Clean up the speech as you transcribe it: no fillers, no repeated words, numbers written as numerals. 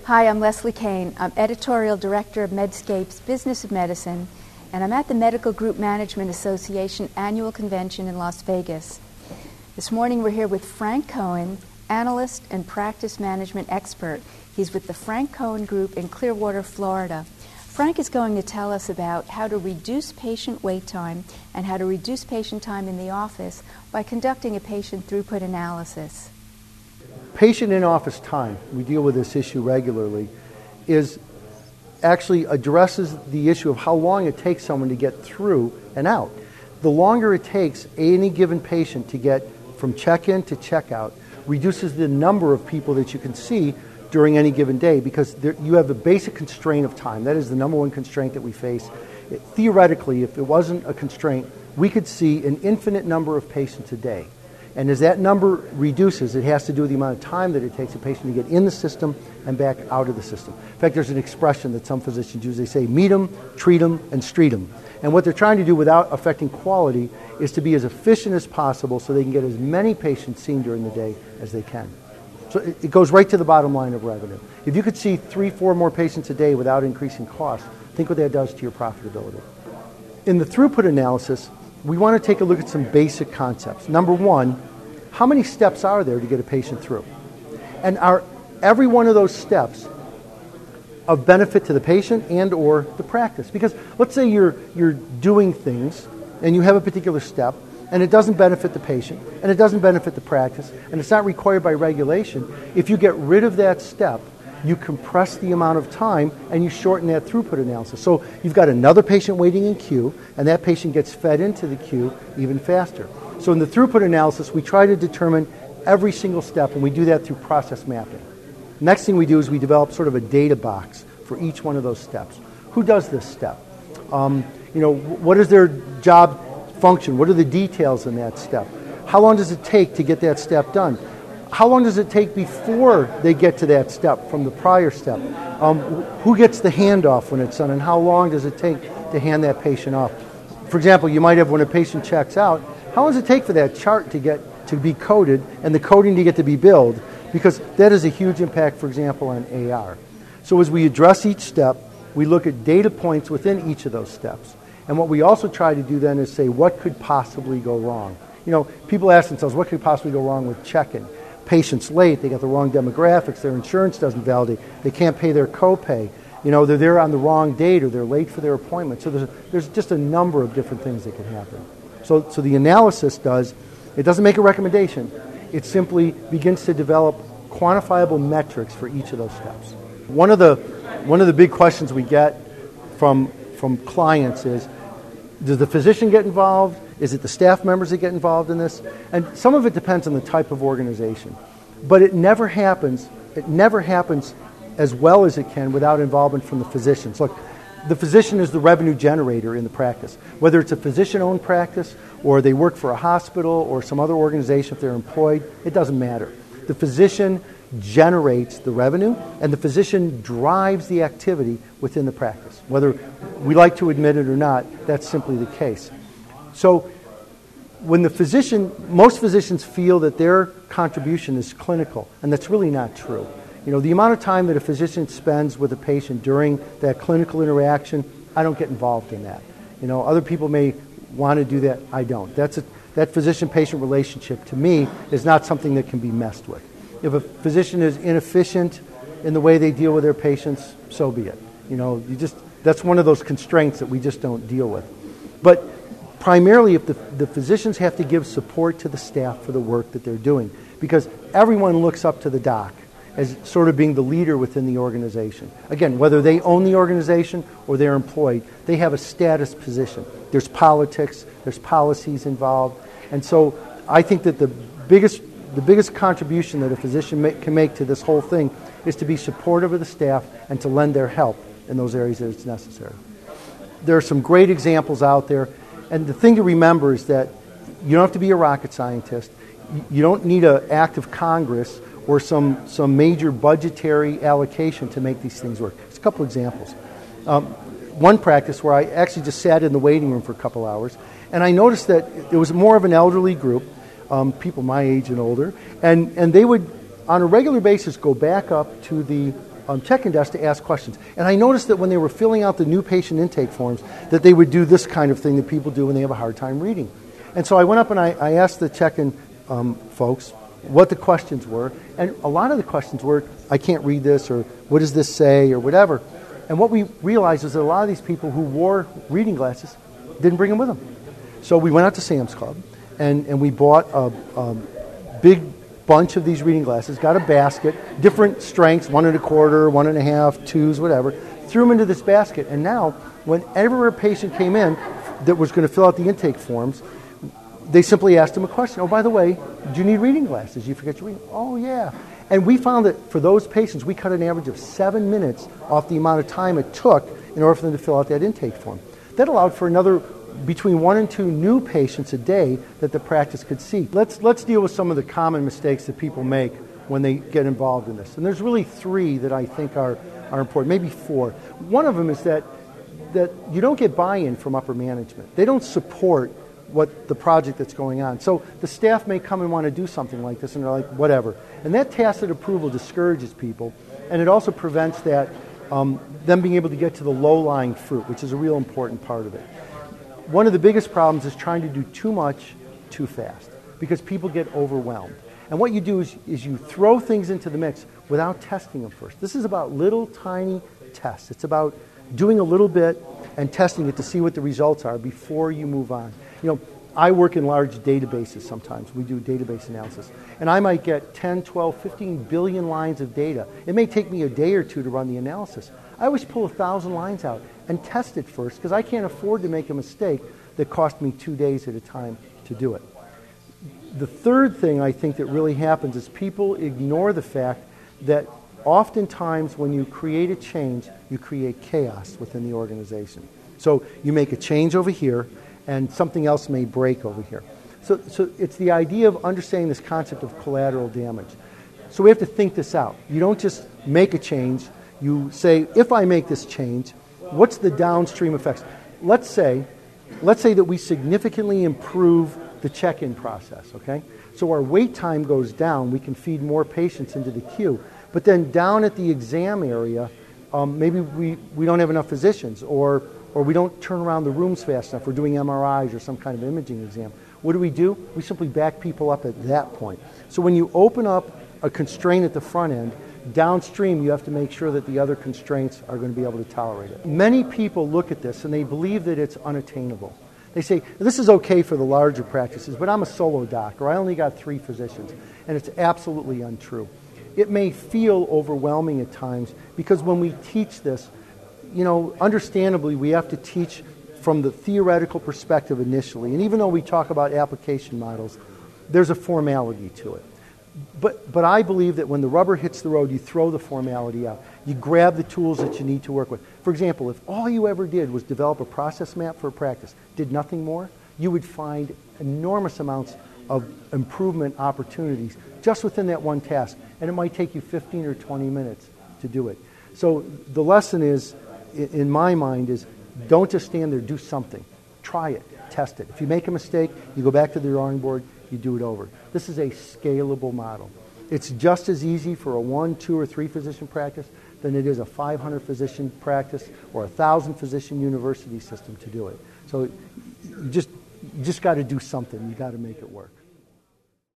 Hi, I'm Leslie Kane. I'm editorial director of Medscape's Business of Medicine, and I'm at the Medical Group Management Association annual convention in Las Vegas. This morning we're here with Frank Cohen, analyst and practice management expert. He's with the Frank Cohen Group in Clearwater, Florida. Frank is going to tell us about how to reduce patient wait time and how to reduce patient time in the office by conducting a patient throughput analysis. Patient in-office time, we deal with this issue regularly, is actually addresses the issue of how long it takes someone to get through and out. The longer it takes any given patient to get from check-in to check-out reduces the number of people that you can see during any given day, because you have a basic constraint of time. That is the number one constraint that we face. Theoretically, if it wasn't a constraint, we could see an infinite number of patients a day. And as that number reduces, it has to do with the amount of time that it takes a patient to get in the system and back out of the system. In fact, there's an expression that some physicians use. They say, meet them, treat them, and street them. And what they're trying to do without affecting quality is to be as efficient as possible so they can get as many patients seen during the day as they can. So it goes right to the bottom line of revenue. If you could see 3-4 more patients a day without increasing costs, think what that does to your profitability. In the throughput analysis, we want to take a look at some basic concepts. Number one, how many steps are there to get a patient through? And are every one of those steps of benefit to the patient and or the practice? Because let's say you're doing things and you have a particular step and it doesn't benefit the patient and it doesn't benefit the practice and it's not required by regulation. If you get rid of that step, you compress the amount of time and you shorten that throughput analysis. So you've got another patient waiting in queue, and that patient gets fed into the queue even faster. So in the throughput analysis, we try to determine every single step, and we do that through process mapping. Next thing we do is we develop sort of a data box for each one of those steps. Who does this step? What is their job function? What are the details in that step? How long does it take to get that step done? How long does it take before they get to that step from the prior step? Who gets the handoff when it's done, and how long does it take to hand that patient off? For example, you might have, when a patient checks out, how long does it take for that chart to be coded and the coding to get to be billed? Because that is a huge impact, for example, on AR. So as we address each step, we look at data points within each of those steps. And what we also try to do then is say, what could possibly go wrong? People ask themselves, what could possibly go wrong with check-in? Patients late, they got the wrong demographics, their insurance doesn't validate, they can't pay their copay, they're there on the wrong date or they're late for their appointment. So there's just a number of different things that can happen. So the analysis it doesn't make a recommendation, it simply begins to develop quantifiable metrics for each of those steps. One of the big questions we get from clients is, does the physician get involved? Is it the staff members that get involved in this? And some of it depends on the type of organization. But it never happens as well as it can without involvement from the physicians. Look, the physician is the revenue generator in the practice. Whether it's a physician-owned practice or they work for a hospital or some other organization if they're employed, it doesn't matter. The physician generates the revenue and the physician drives the activity within the practice. Whether we like to admit it or not, that's simply the case. So when most physicians feel that their contribution is clinical, and that's really not true. The amount of time that a physician spends with a patient during that clinical interaction, I don't get involved in that. Other people may want to do that, I don't. That physician-patient relationship, to me, is not something that can be messed with. If a physician is inefficient in the way they deal with their patients, so be it. That's one of those constraints that we just don't deal with. But primarily, if the physicians have to give support to the staff for the work that they're doing, because everyone looks up to the doc as sort of being the leader within the organization. Again, whether they own the organization or they're employed, they have a status position. There's politics, there's policies involved, and so I think that the biggest contribution that a physician can make to this whole thing is to be supportive of the staff and to lend their help in those areas that it's necessary. There are some great examples out there. And the thing to remember is that you don't have to be a rocket scientist. You don't need an act of Congress or some major budgetary allocation to make these things work. Just a couple examples. One practice where I actually just sat in the waiting room for a couple hours, and I noticed that it was more of an elderly group, people my age and older, and they would on a regular basis go back up to the check-in desk to ask questions. And I noticed that when they were filling out the new patient intake forms, that they would do this kind of thing that people do when they have a hard time reading. And so I went up and I asked the check-in folks what the questions were. And a lot of the questions were, I can't read this, or what does this say, or whatever. And what we realized is that a lot of these people who wore reading glasses didn't bring them with them. So we went out to Sam's Club, and we bought a big bunch of these reading glasses, got a basket, different strengths, 1 1/4, 1 1/2, 2s, whatever, threw them into this basket. And now, whenever a patient came in that was going to fill out the intake forms, they simply asked him a question. Oh, by the way, do you need reading glasses? You forget your reading? Oh, yeah. And we found that for those patients, we cut an average of 7 minutes off the amount of time it took in order for them to fill out that intake form. That allowed for another between 1 and 2 new patients a day that the practice could see. Let's deal with some of the common mistakes that people make when they get involved in this. And there's really 3 that I think are important, maybe 4. One of them is that you don't get buy-in from upper management. They don't support what the project that's going on. So the staff may come and want to do something like this, and they're like, whatever. And that tacit approval discourages people, and it also prevents that them being able to get to the low-lying fruit, which is a real important part of it. One of the biggest problems is trying to do too much too fast, because people get overwhelmed. And what you do is you throw things into the mix without testing them first. This is about little tiny tests. It's about doing a little bit and testing it to see what the results are before you move on. You know, I work in large databases sometimes. We do database analysis. And I might get 10, 12, 15 billion lines of data. It may take me a day or 2 to run the analysis. I always pull 1,000 lines out and test it first, because I can't afford to make a mistake that cost me 2 days at a time to do it. The third thing I think that really happens is people ignore the fact that oftentimes when you create a change, you create chaos within the organization. So you make a change over here, and something else may break over here. So it's the idea of understanding this concept of collateral damage. So we have to think this out. You don't just make a change. You say, if I make this change, what's the downstream effects? Let's say that we significantly improve the check-in process, okay? So our wait time goes down. We can feed more patients into the queue. But then down at the exam area, maybe we don't have enough physicians, or we don't turn around the rooms fast enough. We're doing MRIs or some kind of imaging exam. What do? We simply back people up at that point. So when you open up a constraint at the front end, downstream you have to make sure that the other constraints are going to be able to tolerate it. Many people look at this and they believe that it's unattainable. They say, this is okay for the larger practices, but I'm a solo doc, or I only got 3 physicians. And it's absolutely untrue. It may feel overwhelming at times, because when we teach this, you know, understandably, we have to teach from the theoretical perspective initially. And even though we talk about application models, there's a formality to it. But I believe that when the rubber hits the road, you throw the formality out. You grab the tools that you need to work with. For example, if all you ever did was develop a process map for a practice, did nothing more, you would find enormous amounts of improvement opportunities just within that one task. And it might take you 15 or 20 minutes to do it. So the lesson is, in my mind, is don't just stand there, do something. Try it, test it. If you make a mistake, you go back to the drawing board, you do it over. This is a scalable model. It's just as easy for a 1, 2, or 3 physician practice than it is a 500 physician practice or a 1,000 physician university system to do it. So you just got to do something. You got to make it work.